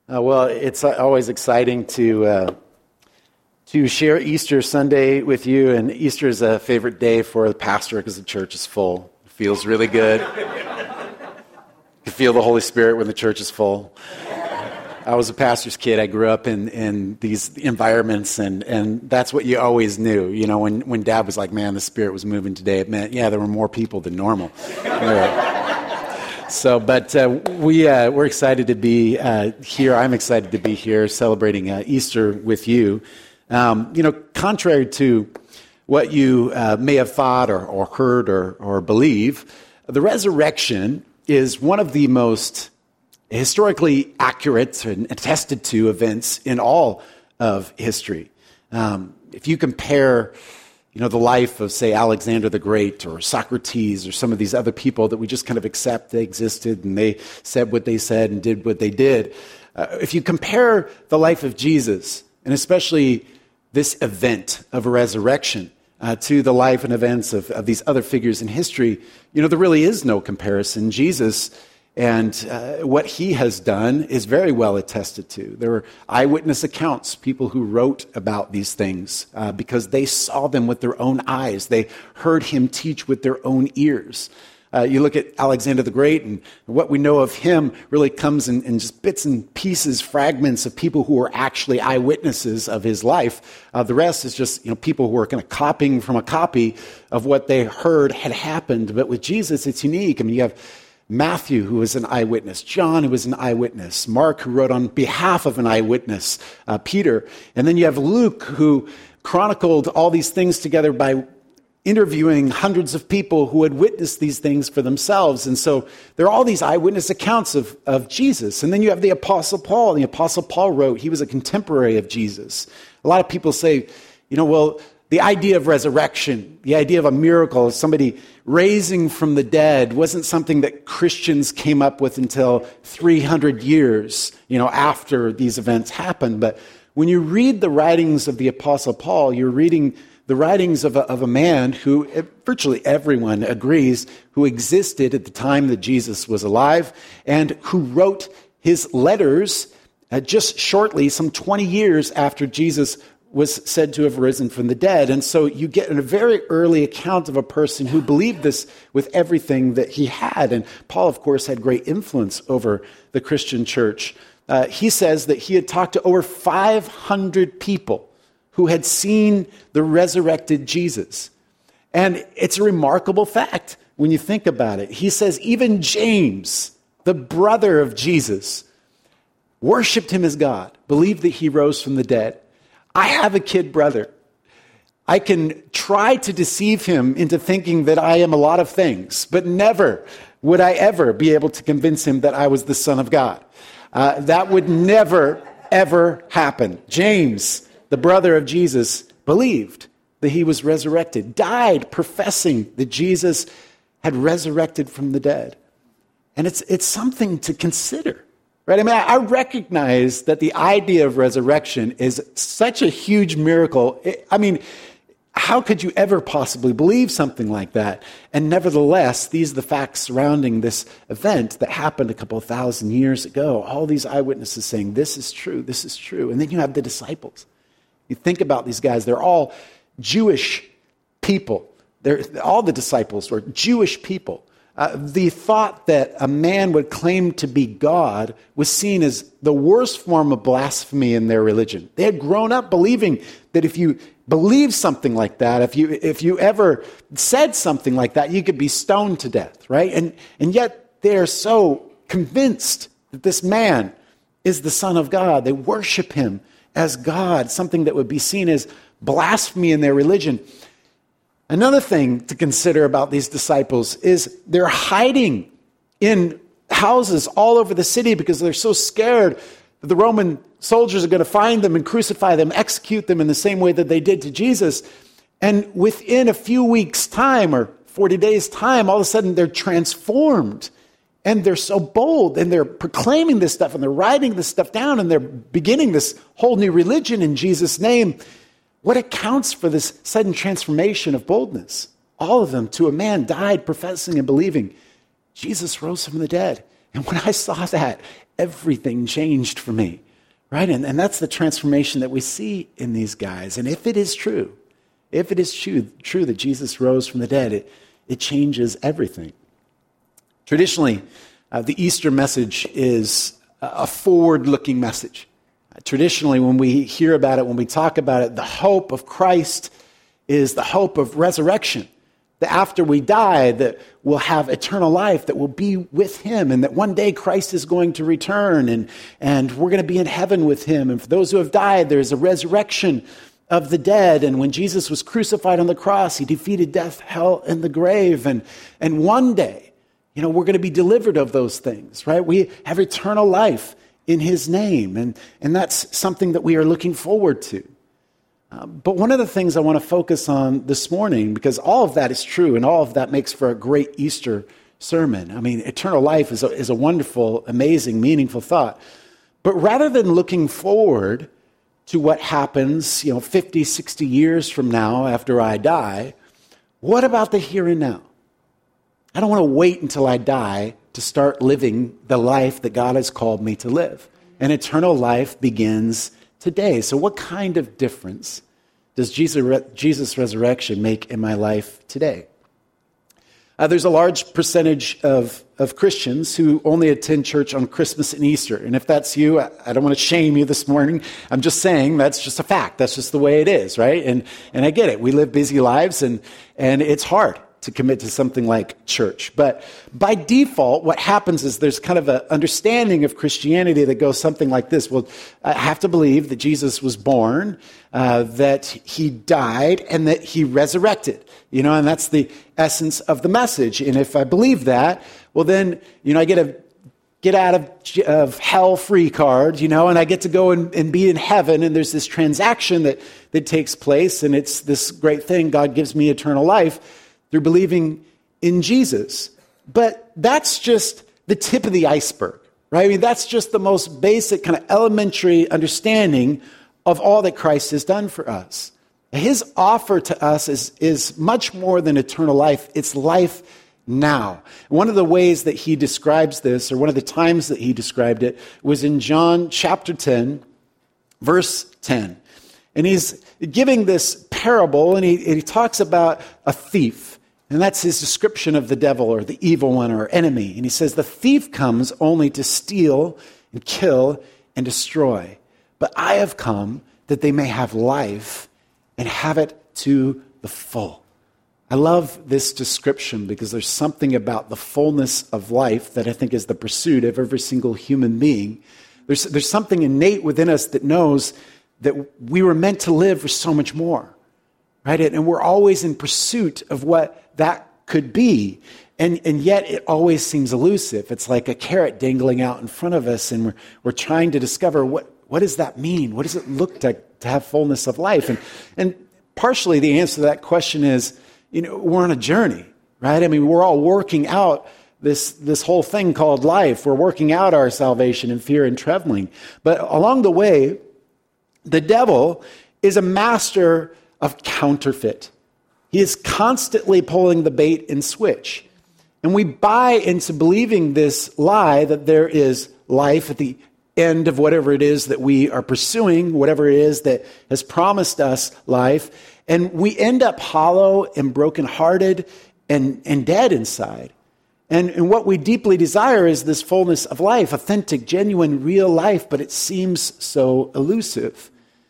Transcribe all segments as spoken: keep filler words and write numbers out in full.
Uh, well, it's always exciting to uh, to share Easter Sunday with you, and Easter is a favorite day for the pastor because the church is full. It feels really good. You feel the Holy Spirit when the church is full. I was a pastor's kid. I grew up in, in these environments, and, and that's what you always knew. You know, when, when Dad was like, man, the Spirit was moving today, it meant, yeah, there were more people than normal. So, but uh, we, uh, we're excited to be uh, here. I'm excited to be here celebrating uh, Easter with you. Um, you know, contrary to what you uh, may have thought or, or heard or, or believe, the resurrection is one of the most historically accurate and attested to events in all of history. Um, if you compare, you know, the life of, say, Alexander the Great or Socrates or some of these other people that we just kind of accept they existed and they said what they said and did what they did. Uh, if you compare the life of Jesus, and especially this event of a resurrection, uh, to the life and events of, of these other figures in history, you know, there really is no comparison. Jesus and uh, what he has done is very well attested to. There are eyewitness accounts, people who wrote about these things uh, because they saw them with their own eyes. They heard him teach with their own ears. Uh, you look at Alexander the Great, and what we know of him really comes in, in just bits and pieces, fragments of people who were actually eyewitnesses of his life. Uh, the rest is just, you know, people who are kind of copying from a copy of what they heard had happened. But with Jesus, it's unique. I mean, you have Matthew, who was an eyewitness, John, who was an eyewitness, Mark, who wrote on behalf of an eyewitness, uh, Peter, and then you have Luke, who chronicled all these things together by interviewing hundreds of people who had witnessed these things for themselves. And so there are all these eyewitness accounts of, of Jesus. And then you have the Apostle Paul. The Apostle Paul wrote, he was a contemporary of Jesus. A lot of people say, you know, well, the idea of resurrection, the idea of a miracle, somebody raising from the dead, wasn't something that Christians came up with until three hundred years, you know, after these events happened. But when you read the writings of the Apostle Paul, you're reading the writings of a, of a man who virtually everyone agrees who existed at the time that Jesus was alive and who wrote his letters uh, just shortly, some twenty years after Jesus was said to have risen from the dead. And so you get a very early account of a person who believed this with everything that he had. And Paul, of course, had great influence over the Christian church. Uh, he says that he had talked to over five hundred people who had seen the resurrected Jesus. And it's a remarkable fact when you think about it. He says even James, the brother of Jesus, worshipped him as God, believed that he rose from the dead. I have a kid brother. I can try to deceive him into thinking that I am a lot of things, but never would I ever be able to convince him that I was the Son of God. Uh, that would never, ever happen. James, the brother of Jesus, believed that he was resurrected, died professing that Jesus had resurrected from the dead. And it's it's something to consider, right? I mean, I recognize that the idea of resurrection is such a huge miracle. I mean, how could you ever possibly believe something like that? And nevertheless, these are the facts surrounding this event that happened a couple of thousand years ago. All these eyewitnesses saying, this is true, this is true. And then you have the disciples. You think about these guys, they're all Jewish people. They're, all the disciples were Jewish people. Uh, the thought that a man would claim to be God was seen as the worst form of blasphemy in their religion. They had grown up believing that if you believe something like that, if you if you ever said something like that, you could be stoned to death, right? And and yet they're so convinced that this man is the Son of God. They worship him as God, something that would be seen as blasphemy in their religion. Another thing to consider about these disciples is they're hiding in houses all over the city because they're so scared that the Roman soldiers are going to find them and crucify them, execute them in the same way that they did to Jesus. And within a few weeks' time or forty days' time, all of a sudden they're transformed. And they're so bold, and they're proclaiming this stuff, and they're writing this stuff down, and they're beginning this whole new religion in Jesus' name. What accounts for this sudden transformation of boldness? All of them, to a man, died professing and believing Jesus rose from the dead. And when I saw that, everything changed for me, right? And, and that's the transformation that we see in these guys. And if it is true, if it is true, true that Jesus rose from the dead, it, it changes everything. Traditionally, uh, the Easter message is a forward-looking message. Uh, traditionally, when we hear about it, when we talk about it, the hope of Christ is the hope of resurrection. That after we die, that we'll have eternal life, that we'll be with him, and that one day Christ is going to return, and, and we're going to be in heaven with him. And for those who have died, there's a resurrection of the dead. And when Jesus was crucified on the cross, he defeated death, hell, and the grave. And, and one day, you know, we're going to be delivered of those things, right? We have eternal life in his name. And, and that's something that we are looking forward to. Uh, but one of the things I want to focus on this morning, because all of that is true and all of that makes for a great Easter sermon. I mean, eternal life is a, is a wonderful, amazing, meaningful thought. But rather than looking forward to what happens, you know, fifty, sixty years from now after I die, what about the here and now? I don't want to wait until I die to start living the life that God has called me to live. And eternal life begins today. So what kind of difference does Jesus, Jesus' resurrection make in my life today? Uh, there's a large percentage of, of Christians who only attend church on Christmas and Easter. And if that's you, I, I don't want to shame you this morning. I'm just saying that's just a fact. That's just the way it is, right? And and I get it. We live busy lives, and and it's hard to commit to something like church. But by default, what happens is there's kind of an understanding of Christianity that goes something like this. Well, I have to believe that Jesus was born, uh, that he died, and that he resurrected. You know, and that's the essence of the message. And if I believe that, well then, you know, I get a get out of, of hell free card, you know, and I get to go and, and be in heaven. And there's this transaction that, that takes place. And it's this great thing. God gives me eternal life through believing in Jesus. But that's just the tip of the iceberg, right? I mean, that's just the most basic kind of elementary understanding of all that Christ has done for us. His offer to us is, is much more than eternal life. It's life now. One of the ways that he describes this, or one of the times that he described it, was in John chapter ten, verse ten. And he's giving this parable, and he, and he talks about a thief. And that's his description of the devil or the evil one or enemy. And he says, the thief comes only to steal and kill and destroy. But I have come that they may have life and have it to the full. I love this description because there's something about the fullness of life that I think is the pursuit of every single human being. There's, there's something innate within us that knows that we were meant to live for so much more, right? And we're always in pursuit of what that could be. And, and yet it always seems elusive. It's like a carrot dangling out in front of us, and we're, we're trying to discover what, what does that mean? What does it look like to have fullness of life? And, and partially the answer to that question is, you know, we're on a journey, right? I mean, we're all working out this, this whole thing called life. We're working out our salvation in fear and trembling. But along the way, the devil is a master of counterfeit. He is constantly pulling the bait and switch. And we buy into believing this lie that there is life at the end of whatever it is that we are pursuing, whatever it is that has promised us life. And we end up hollow and brokenhearted and, and dead inside. And, and what we deeply desire is this fullness of life, authentic, genuine, real life, but it seems so elusive.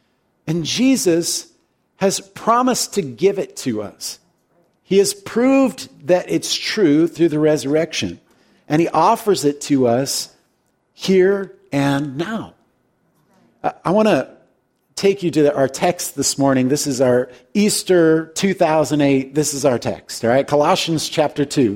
And Jesus has promised to give it to us. He has proved that it's true through the resurrection, and he offers it to us here and now. I, I want to take you to the, our text this morning. This is our Easter two thousand eight. This is our text, all right? Colossians chapter two.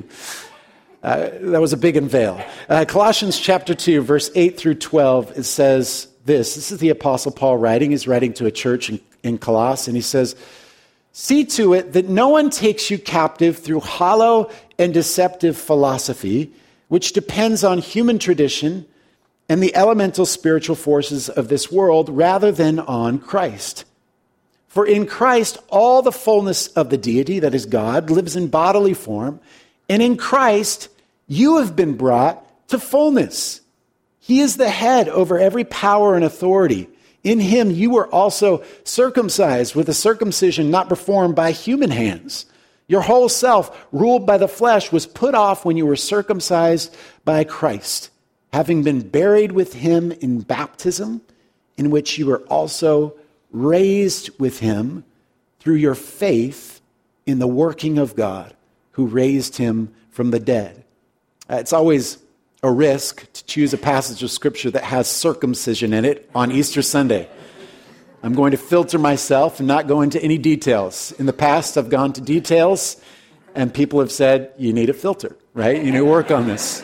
Uh, that was a big unveil. Uh, Colossians chapter two, verse eight through twelve, it says this. This is the Apostle Paul writing. He's writing to a church in in Colossus, and he says, see to it that no one takes you captive through hollow and deceptive philosophy, which depends on human tradition and the elemental spiritual forces of this world rather than on Christ. For in Christ, all the fullness of the deity, that is God, lives in bodily form, and in Christ, you have been brought to fullness. He is the head over every power and authority. In him you were also circumcised with a circumcision not performed by human hands. Your whole self, ruled by the flesh, was put off when you were circumcised by Christ, having been buried with him in baptism, in which you were also raised with him through your faith in the working of God, who raised him from the dead. Uh, it's always a risk to choose a passage of Scripture that has circumcision in it on Easter Sunday. I'm going to filter myself and not go into any details. In the past, I've gone to details, and people have said, you need a filter, right? You need to work on this.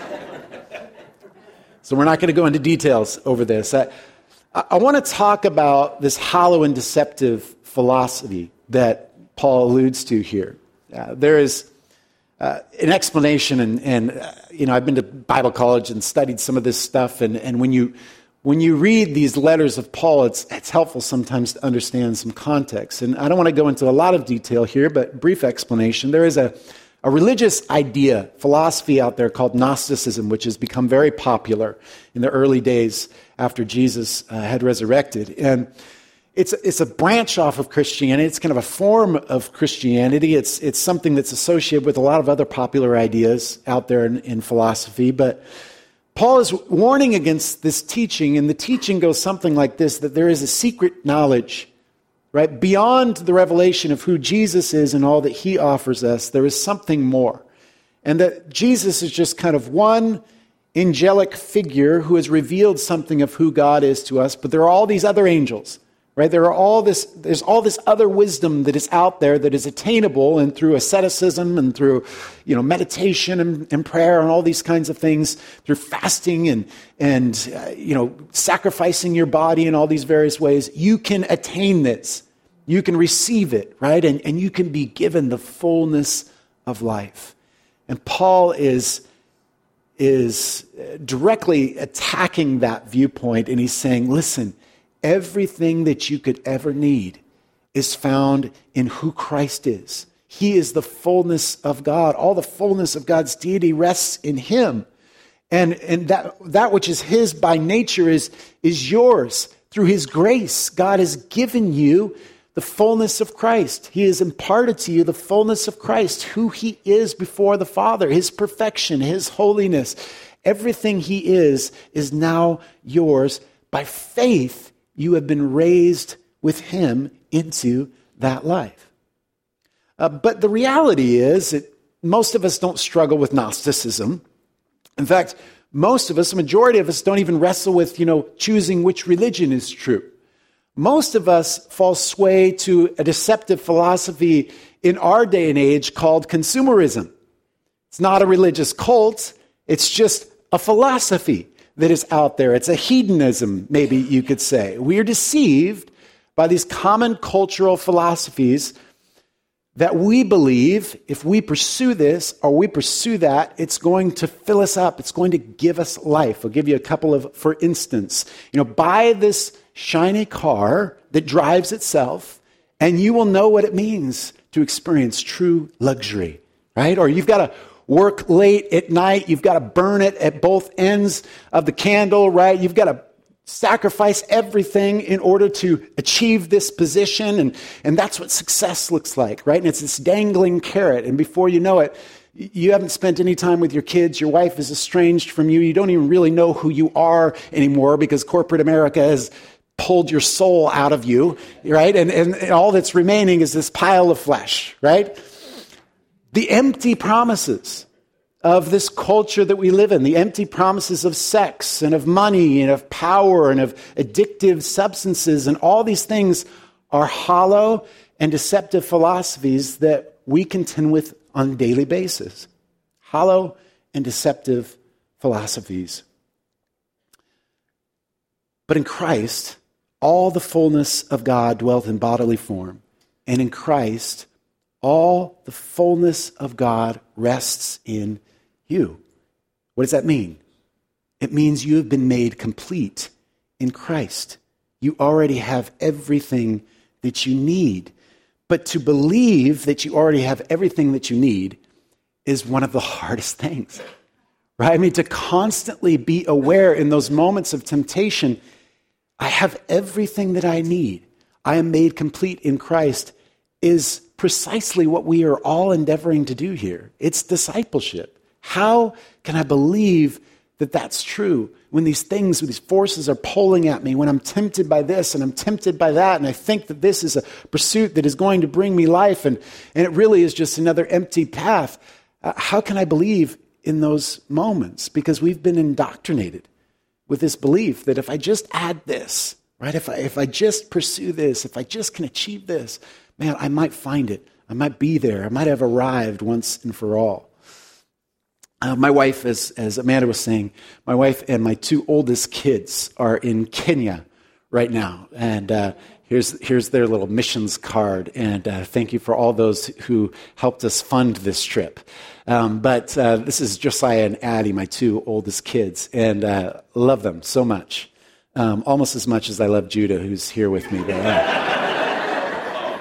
So we're not going to go into details over this. I, I want to talk about this hollow and deceptive philosophy that Paul alludes to here. Uh, there is uh, an explanation, and, and uh, you know, I've been to Bible college and studied some of this stuff, and, and when you when you read these letters of Paul, it's it's helpful sometimes to understand some context. And I don't want to go into a lot of detail here, but brief explanation. There is a, a religious idea, philosophy out there called Gnosticism, which has become very popular in the early days after Jesus uh, had resurrected. And It's it's a branch off of Christianity. It's kind of a form of Christianity. It's it's something that's associated with a lot of other popular ideas out there in, in philosophy. But Paul is warning against this teaching, and the teaching goes something like this, that there is a secret knowledge, right? Beyond the revelation of who Jesus is and all that he offers us, there is something more. And that Jesus is just kind of one angelic figure who has revealed something of who God is to us, but there are all these other angels. Right, there are all this. There's all this other wisdom that is out there that is attainable, and through asceticism and through, you know, meditation and, and prayer and all these kinds of things, through fasting and and uh, you know, sacrificing your body in all these various ways, you can attain this. You can receive it, right, and and you can be given the fullness of life. And Paul is is directly attacking that viewpoint, and he's saying, listen. Everything that you could ever need is found in who Christ is. He is the fullness of God. All the fullness of God's deity rests in him. And, and that, that which is his by nature is, is yours. Through his grace, God has given you the fullness of Christ. He has imparted to you the fullness of Christ, who he is before the Father, his perfection, his holiness. Everything he is, is now yours. By faith, you have been raised with him into that life. Uh, but the reality is that most of us don't struggle with Gnosticism. In fact, most of us, a majority of us, don't even wrestle with, you know, choosing which religion is true. Most of us fall sway to a deceptive philosophy in our day and age called consumerism. It's not a religious cult. It's just a philosophy that is out there. It's a hedonism, maybe you could say. We are deceived by these common cultural philosophies that we believe if we pursue this or we pursue that, it's going to fill us up. It's going to give us life. I'll give you a couple of, for instance, you know, buy this shiny car that drives itself, and you will know what it means to experience true luxury, right? Or you've got to work late at night. You've got to burn it at both ends of the candle, right? You've got to sacrifice everything in order to achieve this position. And, and that's what success looks like, right? And it's this dangling carrot. And before you know it, you haven't spent any time with your kids. Your wife is estranged from you. You don't even really know who you are anymore because corporate America has pulled your soul out of you, right? And, and, and all that's remaining is this pile of flesh, right? The empty promises of this culture that we live in, the empty promises of sex and of money and of power and of addictive substances and all these things are hollow and deceptive philosophies that we contend with on a daily basis. Hollow and deceptive philosophies. But in Christ, all the fullness of God dwelt in bodily form, and in Christ, all the fullness of God rests in you. What does that mean? It means you have been made complete in Christ. You already have everything that you need. But to believe that you already have everything that you need is one of the hardest things, right? I mean, to constantly be aware in those moments of temptation, I have everything that I need. I am made complete in Christ is precisely what we are all endeavoring to do here. It's discipleship. How can I believe that that's true when these things, when these forces are pulling at me, when I'm tempted by this and I'm tempted by that, and I think that this is a pursuit that is going to bring me life, and, and it really is just another empty path. Uh, how can I believe in those moments? Because we've been indoctrinated with this belief that if I just add this, right, if I, if I just pursue this, if I just can achieve this, man, I might find it. I might be there. I might have arrived once and for all. Uh, my wife, as, as Amanda was saying, my wife and my two oldest kids are in Kenya right now. And uh, here's here's their little missions card. And uh, thank you for all those who helped us fund this trip. Um, but uh, this is Josiah and Addie, my two oldest kids. And uh, love them so much. Um, almost as much as I love Judah, who's here with me. But, uh,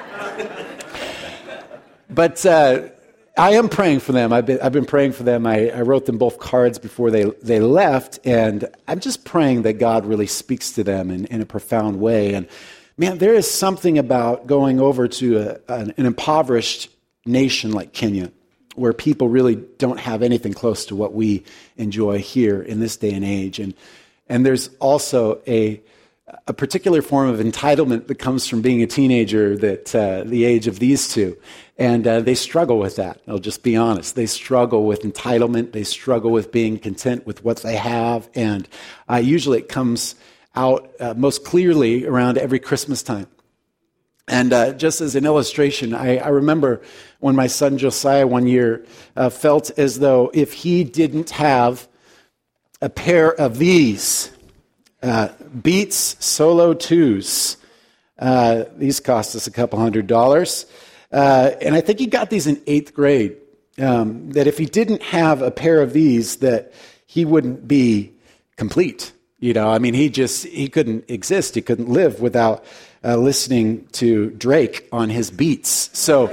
but uh, I am praying for them. I've been, I've been praying for them. I, I wrote them both cards before they, they left, and I'm just praying that God really speaks to them in, in a profound way. And man, there is something about going over to a, an, an impoverished nation like Kenya, where people really don't have anything close to what we enjoy here in this day and age. And and there's also a a particular form of entitlement that comes from being a teenager, that uh, the age of these two. And uh, they struggle with that. I'll just be honest. They struggle with entitlement. They struggle with being content with what they have. And uh, usually it comes out uh, most clearly around every Christmas time. And uh, just as an illustration, I, I remember when my son Josiah one year uh, felt as though if he didn't have a pair of these uh, Beats Solo twos, uh, these cost us a couple hundred dollars, uh, and I think he got these in eighth grade, um, that if he didn't have a pair of these, that he wouldn't be complete. You know, I mean, he just, he couldn't exist. He couldn't live without uh, listening to Drake on his Beats. So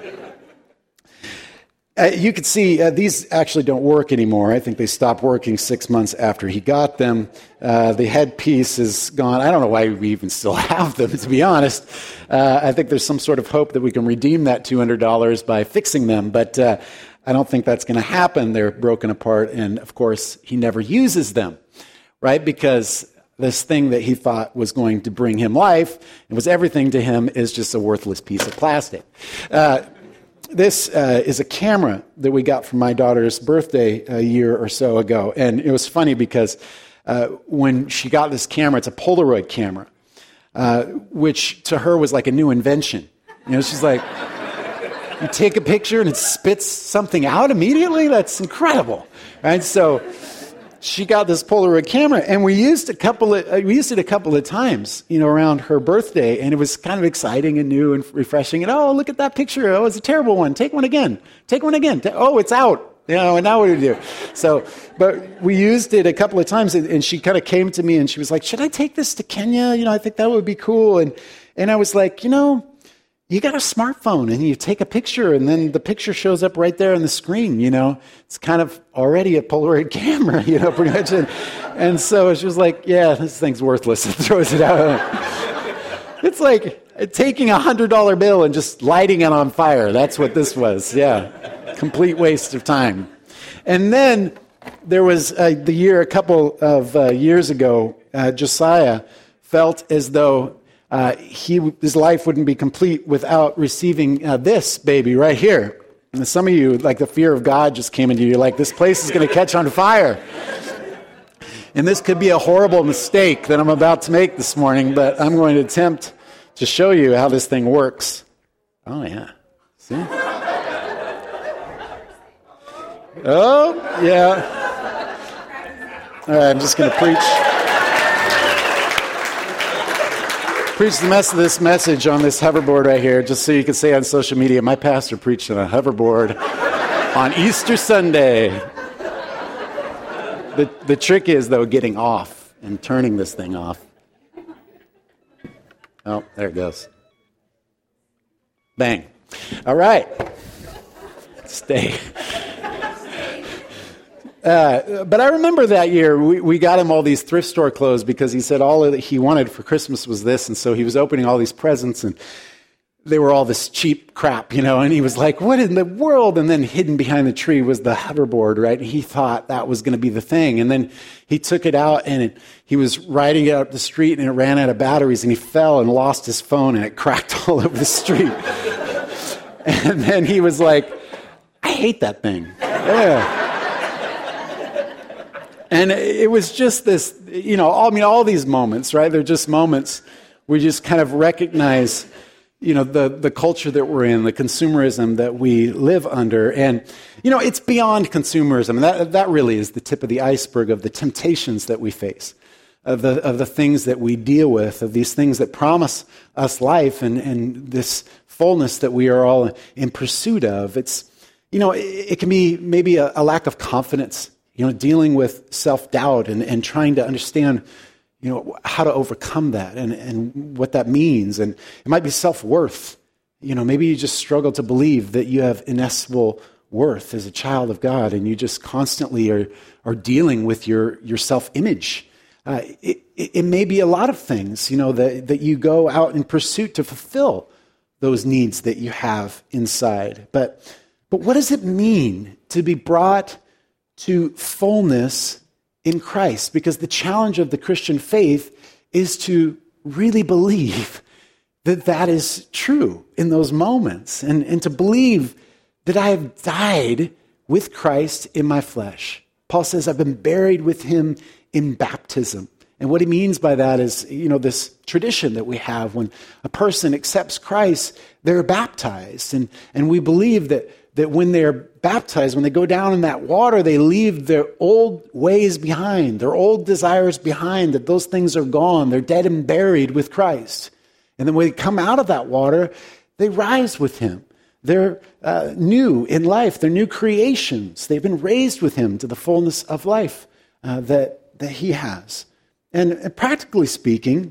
uh, you could see uh, these actually don't work anymore. I think they stopped working six months after he got them. Uh, the headpiece is gone. I don't know why we even still have them, to be honest. Uh, I think there's some sort of hope that we can redeem that two hundred dollars by fixing them, but uh, I don't think that's going to happen. They're broken apart, and of course, he never uses them. Right? Because this thing that he thought was going to bring him life, and was everything to him, is just a worthless piece of plastic. Uh, this uh, is a camera that we got for my daughter's birthday a year or so ago. And it was funny because uh, when she got this camera, it's a Polaroid camera, uh, which to her was like a new invention. You know, she's like, you take a picture and it spits something out immediately? That's incredible. Right? So she got this Polaroid camera, and we used a couple of uh, we used it a couple of times, you know, around her birthday, and it was kind of exciting and new and refreshing. And oh, look at that picture! Oh, it's a terrible one. Take one again. Take one again. Oh, it's out. You know, and now what do we do? So, but we used it a couple of times, and, and she kind of came to me and she was like, "Should I take this to Kenya? You know, I think that would be cool." And and I was like, you know, you got a smartphone and you take a picture and then the picture shows up right there on the screen, you know. It's kind of already a Polaroid camera, you know, pretty much. And, and so she was like, yeah, this thing's worthless, and throws it out. It's like taking a one hundred dollar bill and just lighting it on fire. That's what this was, yeah. Complete waste of time. And then there was uh, the year, a couple of uh, years ago, uh, Josiah felt as though Uh, he, his life wouldn't be complete without receiving uh, this baby right here. And some of you, like the fear of God just came into you, like this place is going to catch on fire. And this could be a horrible mistake that I'm about to make this morning, but I'm going to attempt to show you how this thing works. Oh, yeah. See? Oh, yeah. All right, I'm just going to preach. Preach the rest of this message on this hoverboard right here, just so you can say on social media, my pastor preached on a hoverboard on Easter Sunday. The, the trick is, though, getting off and turning this thing off. Oh, there it goes. Bang. All right. Stay. Uh, but I remember that year, we, we got him all these thrift store clothes because he said all that he wanted for Christmas was this. And so he was opening all these presents, and they were all this cheap crap, you know. And he was like, what in the world? And then hidden behind the tree was the hoverboard, right? And he thought that was going to be the thing. And then he took it out, and it, he was riding it up the street, and it ran out of batteries, and he fell and lost his phone, and it cracked all over the street. And then he was like, I hate that thing. Yeah. And it was just this, you know, I mean, all these moments, right? They're just moments where you just kind of recognize, you know, the, the culture that we're in, the consumerism that we live under. And, you know, it's beyond consumerism. That, that really is the tip of the iceberg of the temptations that we face, of the, of the things that we deal with, of these things that promise us life and, and this fullness that we are all in pursuit of. It's, you know, it, it can be maybe a, a lack of confidence, you know, dealing with self-doubt and, and trying to understand, you know, how to overcome that and, and what that means. And it might be self-worth. You know, maybe you just struggle to believe that you have inestimable worth as a child of God, and you just constantly are, are dealing with your, your self-image. Uh, it, it may be a lot of things, you know, that, that you go out in pursuit to fulfill those needs that you have inside. But, but what does it mean to be brought to fullness in Christ? Because the challenge of the Christian faith is to really believe that that is true in those moments, and, and to believe that I have died with Christ in my flesh. Paul says, I've been buried with him in baptism. And what he means by that is, you know, this tradition that we have when a person accepts Christ, they're baptized. And, and we believe that that when they're baptized, when they go down in that water, they leave their old ways behind, their old desires behind, that those things are gone. They're dead and buried with Christ. And then when they come out of that water, they rise with him. They're uh, new in life. They're new creations. They've been raised with him to the fullness of life uh, that, that he has. And, and practically speaking,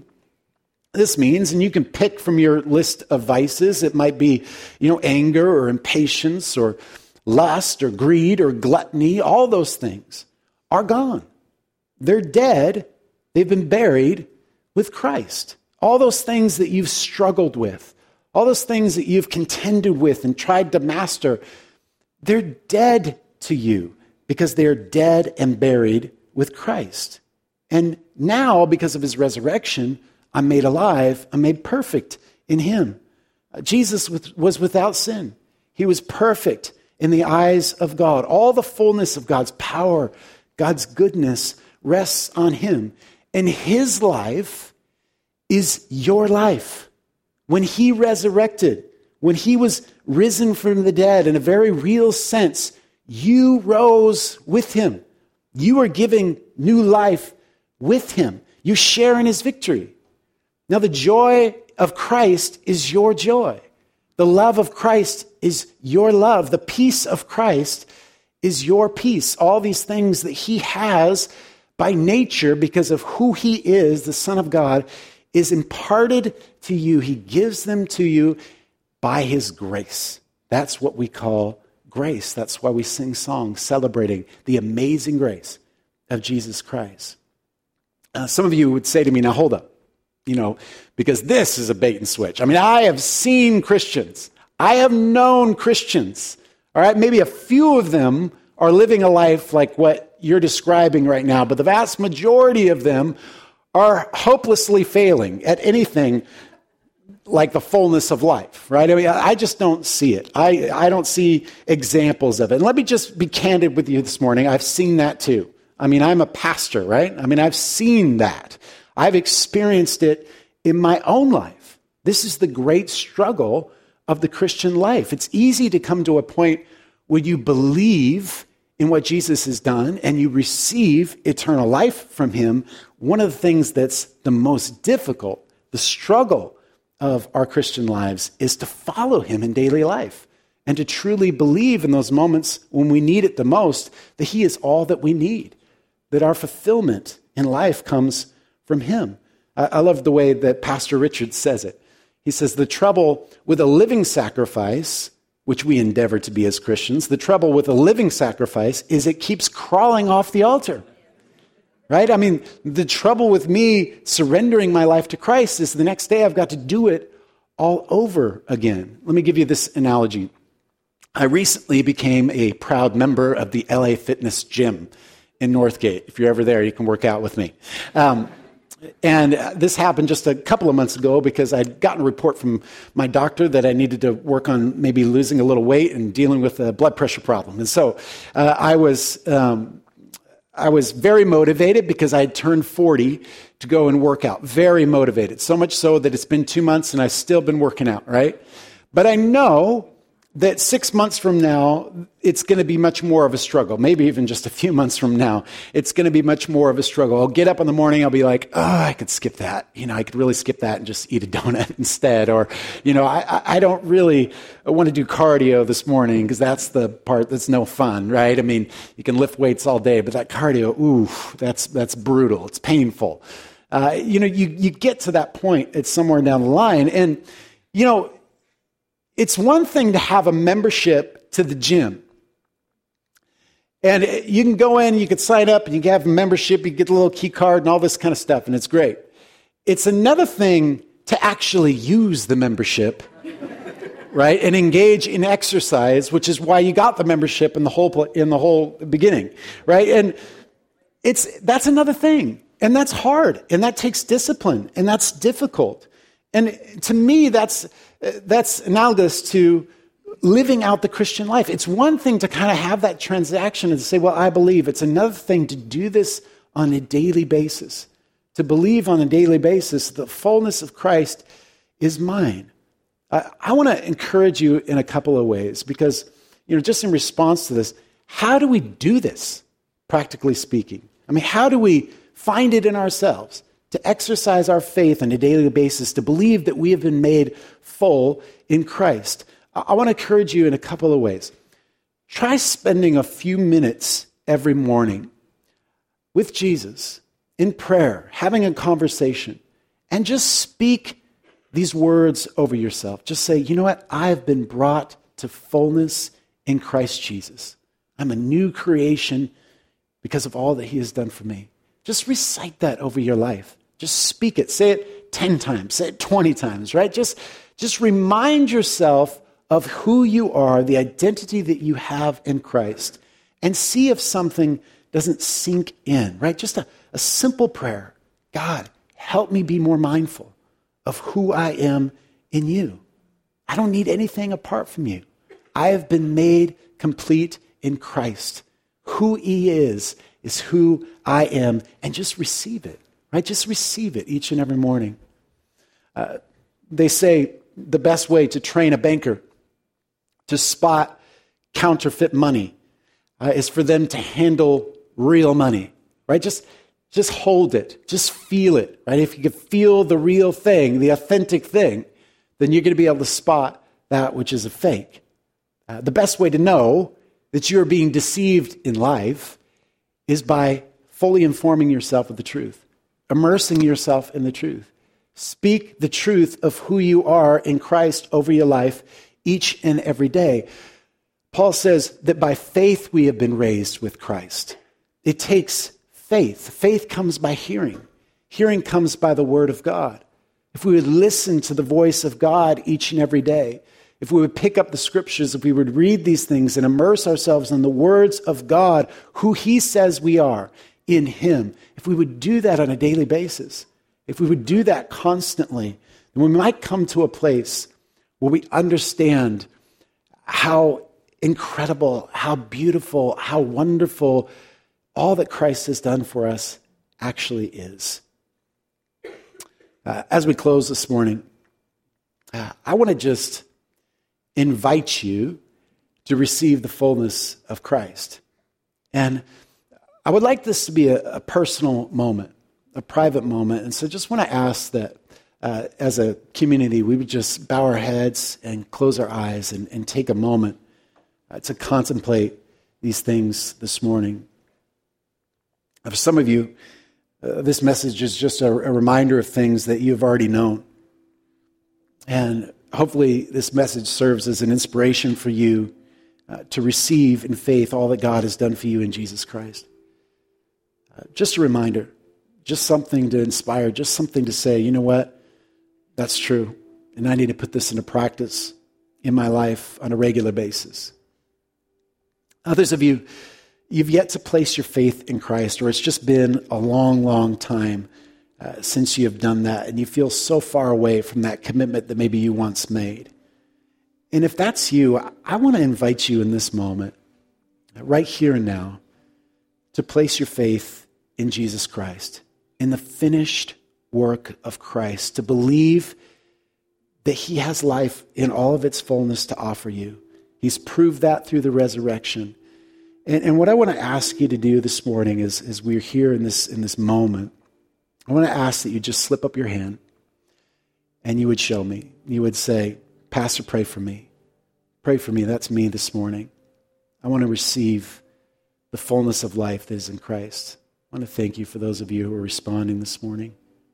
this means, and you can pick from your list of vices, it might be, you know, anger or impatience or lust or greed or gluttony. All those things are gone. They're dead. They've been buried with Christ. All those things that you've struggled with, all those things that you've contended with and tried to master, they're dead to you because they're dead and buried with Christ. And now, because of his resurrection, I'm made alive, I'm made perfect in him. Uh, Jesus was without sin. He was perfect in the eyes of God. All the fullness of God's power, God's goodness rests on him. And his life is your life. When he resurrected, when he was risen from the dead, in a very real sense, you rose with him. You are giving new life with him. You share in his victory. Now, the joy of Christ is your joy. The love of Christ is your love. The peace of Christ is your peace. All these things that he has by nature, because of who he is, the Son of God, is imparted to you. He gives them to you by his grace. That's what we call grace. That's why we sing songs celebrating the amazing grace of Jesus Christ. Uh, some of you would say to me, now hold up. You know, because this is a bait and switch. I mean, I have seen Christians. I have known Christians. All right, maybe a few of them are living a life like what you're describing right now, but the vast majority of them are hopelessly failing at anything like the fullness of life, right? I mean, I just don't see it. I, I don't see examples of it. And let me just be candid with you this morning. I've seen that too. I mean, I'm a pastor, right? I mean, I've seen that. I've experienced it in my own life. This is the great struggle of the Christian life. It's easy to come to a point where you believe in what Jesus has done and you receive eternal life from him. One of the things that's the most difficult, the struggle of our Christian lives, is to follow him in daily life and to truly believe in those moments when we need it the most, that he is all that we need, that our fulfillment in life comes from him. I love the way that Pastor Richard says it. He says, the trouble with a living sacrifice which we endeavor to be as Christians. The trouble with a living sacrifice is it keeps crawling off the altar. Right? I mean, the trouble with me surrendering my life to Christ is the next day I've got to do it all over again. Let me give you this analogy. I recently became a proud member of the L A Fitness Gym in Northgate. If you're ever there, you can work out with me. Um, and this happened just a couple of months ago because I'd gotten a report from my doctor that I needed to work on maybe losing a little weight and dealing with a blood pressure problem. And so uh, I was... Um, I was very motivated because I had turned forty to go and work out. Very motivated. So much so that it's been two months and I've still been working out, right? But I know that six months from now, it's going to be much more of a struggle. Maybe even just a few months from now, it's going to be much more of a struggle. I'll get up in the morning, I'll be like, oh, I could skip that. You know, I could really skip that and just eat a donut instead. Or, you know, I, I don't really want to do cardio this morning because that's the part that's no fun, right? I mean, you can lift weights all day, but that cardio, ooh, that's that's brutal. It's painful. Uh, you know, you, you get to that point. It's somewhere down the line. And, you know, it's one thing to have a membership to the gym. And you can go in, you can sign up, and you can have a membership, you get a little key card and all this kind of stuff, and it's great. It's another thing to actually use the membership, right, and engage in exercise, which is why you got the membership in the whole in the whole beginning, right? And it's that's another thing, and that's hard, and that takes discipline, and that's difficult. And to me, that's that's analogous to living out the Christian life. It's one thing to kind of have that transaction and to say, well, I believe. It's another thing to do this on a daily basis, to believe on a daily basis the fullness of Christ is mine. I, I want to encourage you in a couple of ways because, you know, just in response to this, how do we do this, practically speaking? I mean, how do we find it in ourselves to exercise our faith on a daily basis, to believe that we have been made full in Christ? I want to encourage you in a couple of ways. Try spending a few minutes every morning with Jesus in prayer, having a conversation, and just speak these words over yourself. Just say, you know what? I've been brought to fullness in Christ Jesus. I'm a new creation because of all that he has done for me. Just recite that over your life. Just speak it. Say it ten times. Say it twenty times, right? Just, just remind yourself of who you are, the identity that you have in Christ, and see if something doesn't sink in, right? Just a, a simple prayer. God, help me be more mindful of who I am in you. I don't need anything apart from you. I have been made complete in Christ. Who he is, is who I am, and just receive it. Right? Just receive it each and every morning. Uh, they say the best way to train a banker to spot counterfeit money uh, is for them to handle real money. Right? Just, just hold it. Just feel it. Right? If you can feel the real thing, the authentic thing, then you're going to be able to spot that which is a fake. Uh, the best way to know that you're being deceived in life is by fully informing yourself of the truth. Immersing yourself in the truth. Speak the truth of who you are in Christ over your life each and every day. Paul says that by faith we have been raised with Christ. It takes faith. Faith comes by hearing. Hearing comes by the word of God. If we would listen to the voice of God each and every day, if we would pick up the scriptures, if we would read these things and immerse ourselves in the words of God, who he says we are, in him, if we would do that on a daily basis, if we would do that constantly, then we might come to a place where we understand how incredible, how beautiful, how wonderful all that Christ has done for us actually is. Uh, as we close this morning, uh, I want to just invite you to receive the fullness of Christ. And I would like this to be a, a personal moment, a private moment. And so just want to ask that uh, as a community, we would just bow our heads and close our eyes and, and take a moment uh, to contemplate these things this morning. For some of you, uh, this message is just a, a reminder of things that you've already known. And hopefully this message serves as an inspiration for you uh, to receive in faith all that God has done for you in Jesus Christ. Uh, just a reminder, just something to inspire, just something to say, you know what, that's true, and I need to put this into practice in my life on a regular basis. Others of you, you've yet to place your faith in Christ, or it's just been a long, long time uh, since you have done that, and you feel so far away from that commitment that maybe you once made. And if that's you, I want to invite you in this moment, right here and now, to place your faith in Jesus Christ, in the finished work of Christ, to believe that he has life in all of its fullness to offer you. He's proved that through the resurrection. And, and what I want to ask you to do this morning is, as we're here in this, in this moment, I want to ask that you just slip up your hand and you would show me. You would say, Pastor, pray for me. Pray for me. That's me this morning. I want to receive the fullness of life that is in Christ. I want to thank you for those of you who are responding this morning.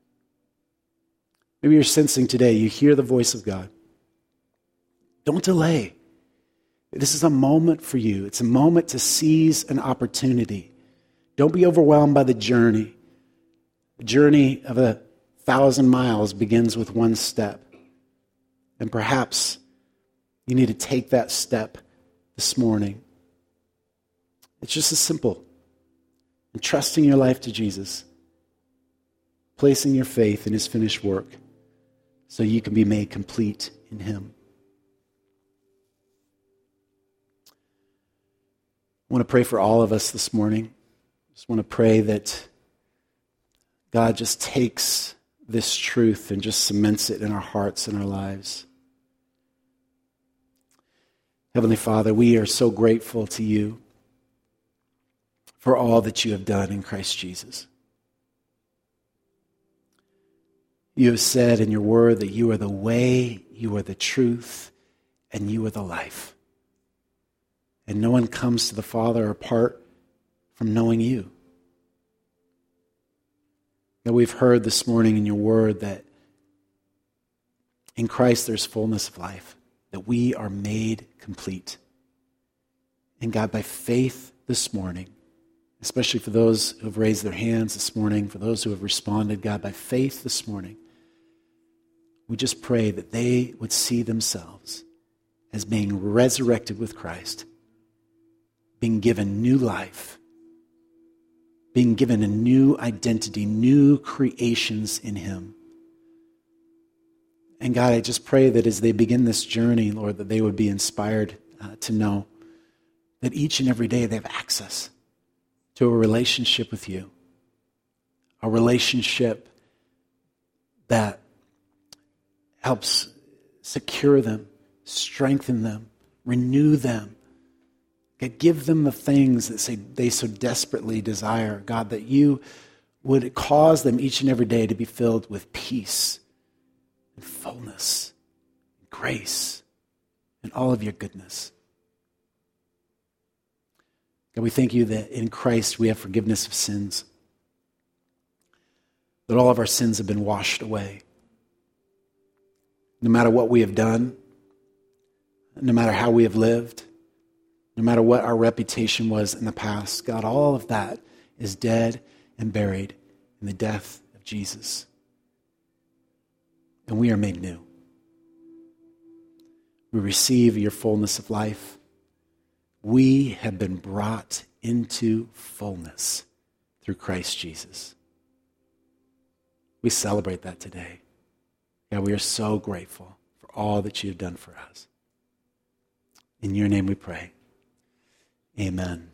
Maybe you're sensing today, you hear the voice of God. Don't delay. This is a moment for you. It's a moment to seize an opportunity. Don't be overwhelmed by the journey. The journey of a thousand miles begins with one step. And perhaps you need to take that step this morning. It's just as simple. Entrusting your life to Jesus. Placing your faith in his finished work so you can be made complete in him. I want to pray for all of us this morning. I just want to pray that God just takes this truth and just cements it in our hearts and our lives. Heavenly Father, we are so grateful to you for all that you have done in Christ Jesus. You have said in your word that you are the way, you are the truth, and you are the life. And no one comes to the Father apart from knowing you. That we've heard this morning in your word that in Christ there's fullness of life, that we are made complete. And God, by faith this morning, especially for those who have raised their hands this morning, for those who have responded, God, by faith this morning, we just pray that they would see themselves as being resurrected with Christ, being given new life, being given a new identity, new creations in him. And God, I just pray that as they begin this journey, Lord, that they would be inspired uh, to know that each and every day they have access to a relationship with you, a relationship that helps secure them, strengthen them, renew them. God, give them the things that say they so desperately desire. God, that you would cause them each and every day to be filled with peace and fullness, and grace, and all of your goodness. God, we thank you that in Christ we have forgiveness of sins, that all of our sins have been washed away. No matter what we have done, no matter how we have lived, no matter what our reputation was in the past, God, all of that is dead and buried in the death of Jesus. And we are made new. We receive your fullness of life. We have been brought into fullness through Christ Jesus. We celebrate that today. God, we are so grateful for all that you have done for us. In your name we pray. Amen.